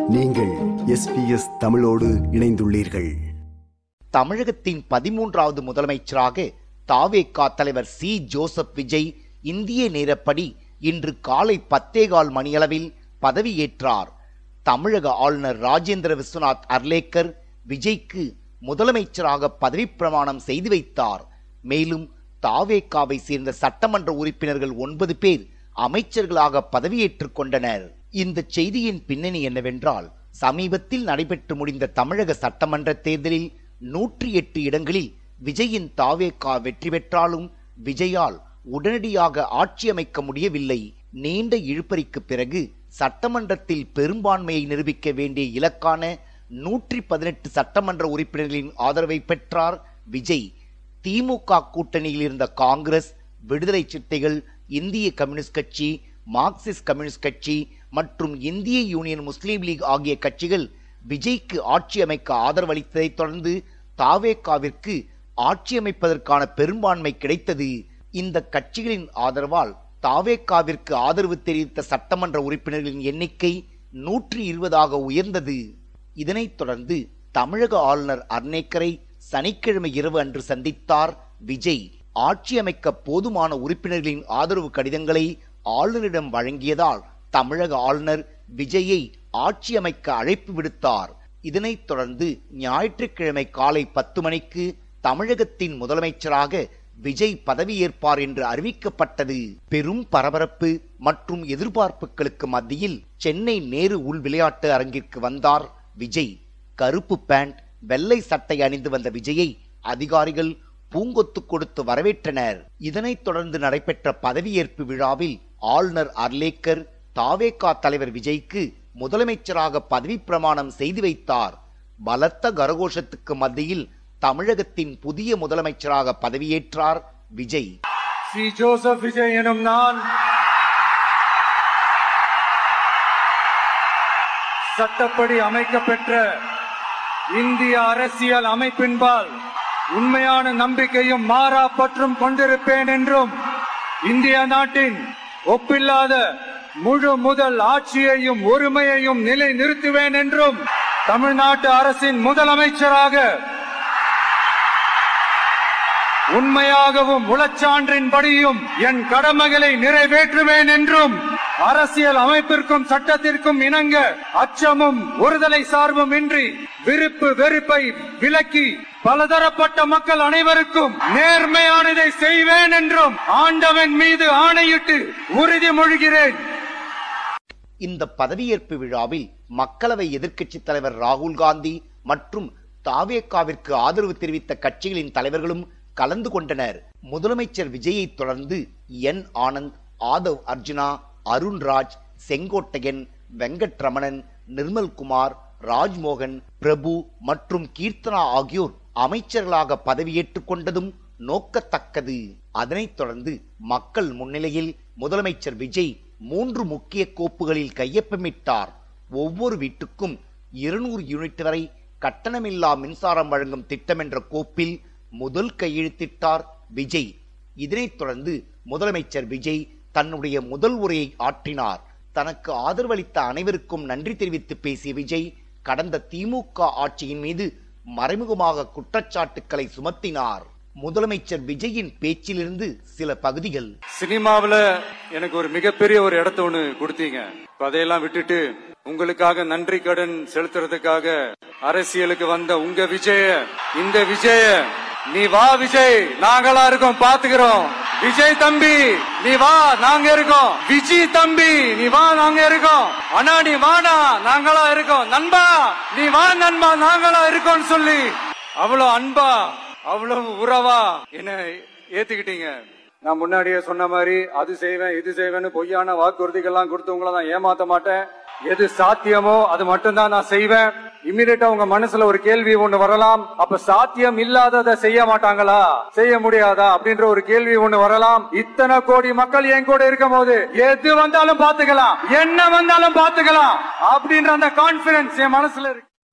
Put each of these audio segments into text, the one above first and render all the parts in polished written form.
நீங்கள் SBS தமிழோடு இணைந்துள்ளீர்கள். தமிழகத்தின் 13வது முதலமைச்சராக தாவேகா தலைவர் சி. ஜோசப் விஜய் இந்திய நேரப்படி இன்று காலை 10:15 மணியளவில் பதவியேற்றார். தமிழக ஆளுநர் ராஜேந்திர விஸ்வநாத் அர்லேக்கர் விஜய்க்கு முதலமைச்சராக பதவி பிரமாணம் செய்து வைத்தார். மேலும் தாவேகாவை சேர்ந்த சட்டமன்ற உறுப்பினர்கள் 9 பேர் அமைச்சர்களாக பதவியேற்றுக் கொண்டனர். இந்த செய்தியின் பின்னணி என்னவென்றால், சமீபத்தில் நடைபெற்று முடிந்த தமிழக சட்டமன்ற தேர்தலில் 108 இடங்களில் விஜயின் தாவேகா வெற்றி பெற்றாலும் விஜயால் உடனடியாக ஆட்சி அமைக்க முடியவில்லை. நீண்ட இழுபறிக்கு பிறகு சட்டமன்றத்தில் பெரும்பான்மையை நிரூபிக்க வேண்டிய இலக்கான 118 சட்டமன்ற உறுப்பினர்களின் ஆதரவை பெற்றார் விஜய். திமுக கூட்டணியில் இருந்த காங்கிரஸ், விடுதலை சிறுத்தைகள், இந்திய கம்யூனிஸ்ட் கட்சி, மார்க்சிஸ்ட் கம்யூனிஸ்ட் கட்சி மற்றும் இந்திய யூனியன் முஸ்லீம் லீக் ஆகிய கட்சிகள் விஜய்க்கு ஆட்சி அமைக்க ஆதரவளித்ததைத் தொடர்ந்து தாவேகாவிற்கு ஆட்சி அமைப்பதற்கான பெரும்பான்மை கிடைத்தது. இந்த கட்சிகளின் ஆதரவால் தாவேகாவிற்கு ஆதரவு தெரிவித்த சட்டமன்ற உறுப்பினர்களின் எண்ணிக்கை 120 உயர்ந்தது. இதனைத் தொடர்ந்து தமிழக ஆளுநர் அர்லேக்கரை சனிக்கிழமை இரவு அன்று சந்தித்தார் விஜய். ஆட்சி அமைக்க போதுமான உறுப்பினர்களின் ஆதரவு கடிதங்களை ஆளுநரிடம் வழங்கியதால் தமிழக ஆளுநர் விஜயை ஆட்சி அமைக்க அழைப்பு விடுத்தார். இதனைத் தொடர்ந்து ஞாயிற்றுக்கிழமை காலை 10 மணிக்கு தமிழகத்தின் முதலமைச்சராக விஜய் பதவியேற்பார் என்று அறிவிக்கப்பட்டது. பெரும் பரபரப்பு மற்றும் எதிர்பார்ப்புகளுக்கு மத்தியில் சென்னை நேரு உள் விளையாட்டு அரங்கிற்கு வந்தார் விஜய். கருப்பு பேண்ட், வெள்ளை சட்டை அணிந்து வந்த விஜயை அதிகாரிகள் பூங்கொத்து கொடுத்து வரவேற்றனர். இதனைத் தொடர்ந்து நடைபெற்ற பதவியேற்பு விழாவில் ஆளுநர் அர்லேக்கர் தாவேகா தலைவர் விஜய்க்கு முதலமைச்சராக பதவி பிரமாணம் செய்து வைத்தார். பலத்த கரகோஷத்துக்கு மத்தியில் தமிழகத்தின் புதிய முதலமைச்சராக பதவியேற்றார் விஜய். சி. ஜோசப் விஜய் எனும் நான் சட்டப்படி அமைக்கப்பெற்ற இந்திய அரசியல் அமைப்பின்பால் உண்மையான நம்பிக்கையும் மாறா பற்றும் கொண்டிருப்பேன் என்றும், இந்திய நாட்டின் ஒப்பில்லாத முழு முதல் ஆட்சியையும் ஒருமையையும் நிலை நிறுத்துவேன் என்றும், தமிழ்நாட்டு அரசின் முதலமைச்சராக உண்மையாகவும் உளச்சான்றின்படியும் என் கடமைகளை நிறைவேற்றுவேன் என்றும், அரசியல் அமைப்பிற்கும் சட்டத்திற்கும் இணங்க அச்சமும் ஒருதலை சார்பும் இன்றி விருப்பு வெறுப்பை விலக்கி பலதரப்பட்ட மக்கள் அனைவருக்கும் நேர்மையானதை செய்வேன் என்றும் ஆண்டவன் மீது ஆணையிட்டு உறுதிமொழிகிறேன். இந்த பதவியேற்பு விழாவில் மக்களவை எதிர்க்கட்சித் தலைவர் ராகுல் காந்தி மற்றும் தாவேகாவிற்கு ஆதரவு தெரிவித்த கட்சிகளின் தலைவர்களும் கலந்து கொண்டனர். முதலமைச்சர் விஜயை தொடர்ந்து என். ஆனந்த், ஆதவ் அர்ஜுனா, அருண்ராஜ், செங்கோட்டையன், வெங்கட்ரமணன், நிர்மல்குமார், ராஜ்மோகன், பிரபு மற்றும் கீர்த்தனா ஆகியோர் அமைச்சர்களாக பதவியேற்றுக் கொண்டதும் நோக்கத்தக்கது. அதனைத் தொடர்ந்து மக்கள் முன்னிலையில் முதலமைச்சர் விஜய் 3 முக்கிய கோப்புகளில் கையொப்பமிட்டார். ஒவ்வொரு வீட்டுக்கும் 200 யூனிட் வரை கட்டணமில்லா மின்சாரம் வழங்கும் திட்டம் என்ற கோப்பில் முதல் கையெழுத்திட்டார் விஜய். இதனைத் தொடர்ந்து முதலமைச்சர் விஜய் தன்னுடைய முதல் உரையை ஆற்றினார். தனக்கு ஆதரவளித்த அனைவருக்கும் நன்றி தெரிவித்து பேசிய விஜய் கடந்த திமுக ஆட்சியின் மீது மறைமுகமாக குற்றச்சாட்டுக்களை சுமத்தினார். முதலமைச்சர் விஜயின் பேச்சிலிருந்து சில பகுதிகள். சினிமாவில எனக்கு ஒரு மிகப்பெரிய ஒரு இடத்த ஒண்ணு கொடுத்தீங்க. அதையெல்லாம் விட்டுட்டு உங்களுக்காக நன்றி கடன் செலுத்துறதுக்காக அரசியலுக்கு வந்த உங்க விஜய, இந்த விஜய, நீ வா விஜய், நாங்களா இருக்கோம், பாத்துக்கிறோம். விஜய் தம்பி நீ வா, நாங்க இருக்கோம். விஜய் தம்பி நீ வா, நாங்க இருக்கோம். அண்ணா நீ வாடா, நாங்களா இருக்கோம். நண்பா நீ வா நண்பா, நாங்களா இருக்கோம் சொல்லி அவ்வளவு அன்பா, அவ்வளவு உறவா என்ன ஏத்துக்கிட்டீங்க. நான் முன்னாடியே சொன்ன மாதிரி அது செய்வேன் இது செய்வேன்னு பொய்யான வாக்குறுதிகள்லாம் கொடுத்து உங்களை நான் ஏமாத்த மாட்டேன். எது சாத்தியமோ அது மட்டும்தான் நான் செய்வேன். இம்மிடியா உங்க மனசுல ஒரு கேள்வி ஒண்ணு வரலாம், அப்ப சாத்தியம் இல்லாததை செய்ய மாட்டாங்களா, செய்ய முடியாதா அப்படின்ற ஒரு கேள்வி ஒண்ணு வரலாம். இத்தனை கோடி மக்கள் என் கூட இருக்கும் போது எது வந்தாலும் பாத்துக்கலாம், என்ன வந்தாலும் பாத்துக்கலாம் அப்படின்ற அந்த கான்பிடன்ஸ் என் மனசுல இருக்கு.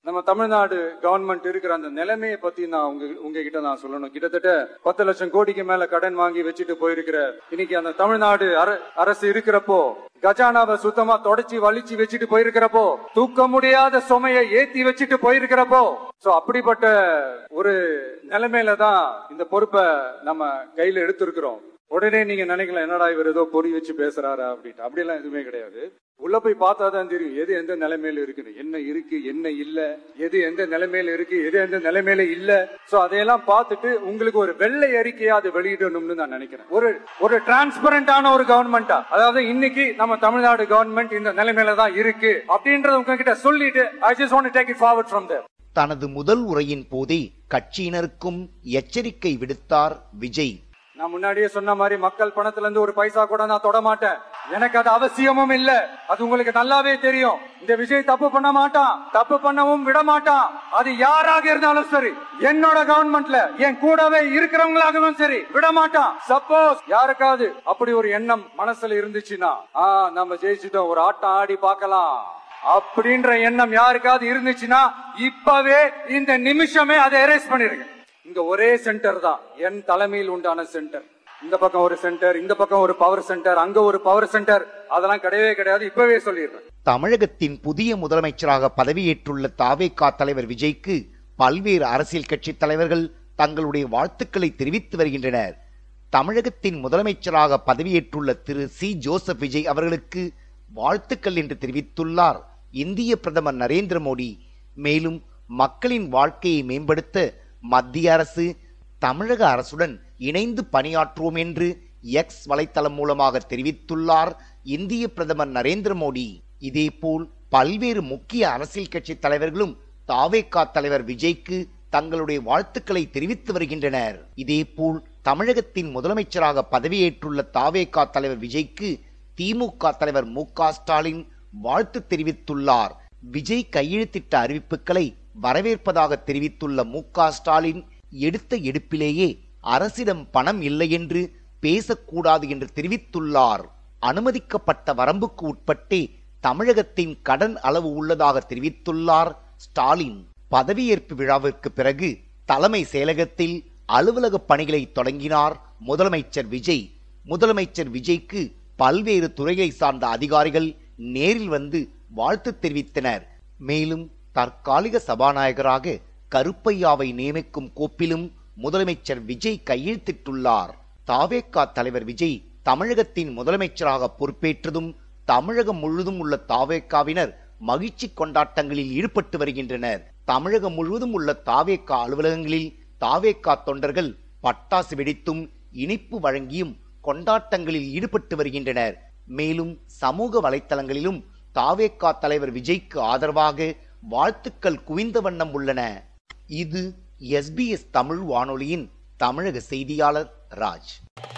நம்ம தமிழ்நாடு கவர்மெண்ட் இருக்கிற அந்த நிலைமையை பத்தி நான் உங்ககிட்ட நான் சொல்லணும். கிட்டத்தட்ட 10 லட்சம் கோடிக்கு மேல கடன் வாங்கி வச்சுட்டு போயிருக்கிற இன்னைக்கு அந்த தமிழ்நாடு அரசு இருக்கிறப்போ, கஜானாவை சுத்தமா தொடச்சி வலிச்சு வச்சுட்டு போயிருக்கிறப்போ, தூக்க முடியாத சுமையை ஏத்தி வச்சுட்டு போயிருக்கிறப்போ, சோ அப்படிப்பட்ட ஒரு நிலைமையில தான் இந்த பொறுப்பை நம்ம கையில எடுத்திருக்கிறோம். உடனே நீங்க நினைக்கலாம், என்னடா இவர் ஏதோ பொறி வச்சு பேசுறாரா அப்படின்ட்டு. அப்படி எல்லாம் எதுவுமே கிடையாது. உள்ள போய் பார்த்தாதான் தெரியும் எது எந்த நிலைமையில இருக்குது, என்ன இருக்கு என்ன இல்ல, எது எந்த நிலைமையில இருக்கு எது எந்த நிலைமையில இல்ல. சோ அதையெல்லாம் பார்த்துட்டு உங்களுக்கு ஒரு வெள்ளை அறிக்கையா அதை வெளியிடணும்னு நான் நினைக்கிறேன். ஒரு டிரான்ஸ்பரண்டான ஒரு கவர்மெண்டா, அதாவது இன்னைக்கு நம்ம தமிழ்நாடு கவர்மெண்ட் இந்த நிலைமையில தான் இருக்கு அப்படின்றத உங்ககிட்ட சொல்லிட்டு I just want to take it forward from there. தனது முதல் உரையின் போதே கட்சியினருக்கும் எச்சரிக்கை விடுத்தார் விஜய். நான் முன்னாடியே சொன்ன மாதிரி மக்கள் பணத்துல இருந்து ஒரு பைசா கூட நான் தொட மாட்டேன். எனக்கு அது அவசியமும் இல்ல. அது உங்களுக்கு நல்லாவே தெரியும். இந்த விஜய் தப்பு பண்ண மாட்டான், தப்பு பண்ணவும் விட மாட்டான். அது யாராக இருந்தாலும் சரி, என்னோட கவர்மெண்ட்ல என் கூடவே இருக்கிறவங்களாகவும் சரி விட மாட்டான். சப்போஸ் யாருக்காவது அப்படி ஒரு எண்ணம் மனசுல இருந்துச்சுன்னா, நம்ம ஜெயிச்சுட்டோம், ஒரு ஆட்டம் ஆடி பார்க்கலாம் அப்படின்ற எண்ணம் யாருக்காவது இருந்துச்சுன்னா இப்பவே இந்த நிமிஷமே அதை எரேஸ் பண்ணிருங்க. இங்க ஒரே சென்டர் தான், என் தலைமையில் உண்டான சென்டர். இந்த பக்கம் ஒரு சென்டர், இந்த பக்கம் ஒரு பவர் சென்டர், அங்க ஒரு பவர் சென்டர், அதெல்லாம் கிடையவே கிடையாது. இப்பவே சொல்லிடுறேன். தமிழகத்தின் புதிய முதலமைச்சராக பதவியேற்றுள்ள தாவேகா தலைவர் விஜய்க்கு பல்வேறு அரசியல் கட்சி தலைவர்கள் தங்களுடைய வாழ்த்துக்களை தெரிவித்து வருகின்றனர். தமிழகத்தின் முதலமைச்சராக பதவியேற்றுள்ள திரு சி ஜோசப் விஜய் அவர்களுக்கு வாழ்த்துக்கள் என்று தெரிவித்துள்ளார் இந்திய பிரதமர் நரேந்திர மோடி. மேலும் மக்களின் வாழ்க்கையை மேம்படுத்த மத்திய அரசு தமிழக அரசுடன் இணைந்து பணியாற்றுவோம் என்று எக்ஸ் வலைத்தளம் மூலமாக தெரிவித்துள்ளார் இந்திய பிரதமர் நரேந்திர மோடி. இதேபோல் பல்வேறு முக்கிய அரசியல் கட்சி தலைவர்களும் தாவேகா தலைவர் விஜய்க்கு தங்களுடைய வாழ்த்துக்களை தெரிவித்து வருகின்றனர். இதேபோல் தமிழகத்தின் முதலமைச்சராக பதவியேற்றுள்ள தாவேகா தலைவர் விஜய்க்கு திமுக தலைவர் மு.க. ஸ்டாலின் வாழ்த்து தெரிவித்துள்ளார். விஜய் கையெழுத்திட்ட அறிவிப்புகளை வரவேற்பதாக தெரிவித்துள்ள மு.க. ஸ்டாலின், எடுத்த எடுப்பிலேயே அரசிடம் பணம் இல்லை என்று பேசக்கூடாது என்று தெரிவித்துள்ளார். அனுமதிக்கப்பட்ட வரம்புக்கு உட்பட்டே தமிழகத்தின் கடன் அளவு உள்ளதாக தெரிவித்துள்ளார் ஸ்டாலின். பதவியேற்பு விழாவிற்கு பிறகு தலைமை செயலகத்தில் அலுவலக பணிகளை தொடங்கினார் முதலமைச்சர் விஜய். முதலமைச்சர் விஜய்க்கு பல்வேறு துறைகளை சார்ந்த அதிகாரிகள் நேரில் வந்து வாழ்த்து தெரிவித்தனர். மேலும் தற்காலிக சபாநாயகராக கருப்பையாவை நியமிக்கும் கோப்பிலும் முதலமைச்சர் விஜய் கையெழுத்திட்டுள்ளார். தாவேகா தலைவர் விஜய் தமிழகத்தின் முதலமைச்சராக பொறுப்பேற்றதும் தமிழகம் முழுவதும் உள்ள தாவேகாவினர் மகிழ்ச்சி கொண்டாட்டங்களில் ஈடுபட்டு வருகின்றனர். தமிழகம் முழுவதும் உள்ள தாவேகா அலுவலகங்களில் தாவேகா தொண்டர்கள் பட்டாசு வெடித்தும் இனிப்பு வழங்கியும் கொண்டாட்டங்களில் ஈடுபட்டு வருகின்றனர். மேலும் சமூக வலைத்தளங்களிலும் தாவேகா தலைவர் விஜய்க்கு ஆதரவாக வாழ்த்துக்கள் குவிந்த வண்ணம் உள்ளன. இது SBS தமிழ் வானொலியின் தமிழக செய்தியாளர் ராஜ்.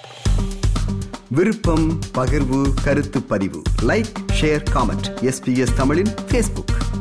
விருப்பம், பகிர்வு, கருத்து பதிவு, லைக், ஷேர், காமெண்ட். SBS தமிழின் Facebook.